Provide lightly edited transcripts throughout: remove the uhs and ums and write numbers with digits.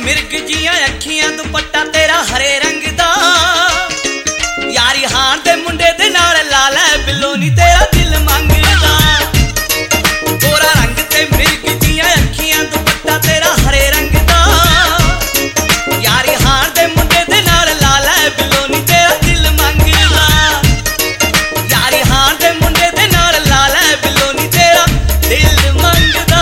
मिर्ग जियां अखियां दुपट्टा तेरा हरे रंग दा यारी हान दे मुंडे दे नाल ला लै बिल्लो नी तेरा दिल मंगदा गोरा रंग ते मिर्ग जियां अखियां दुपट्टा तेरा हरे रंग दा यारी हान दे मुंडे दे नाल ला लै बिल्लो नी तेरा दिल मंगदा यारी हान दे मुंडे दे नाल ला लै बिल्लो नी तेरा दिल मंगदा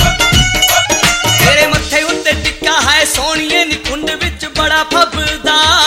सोनिए नी कुंड विच बड़ा फबदा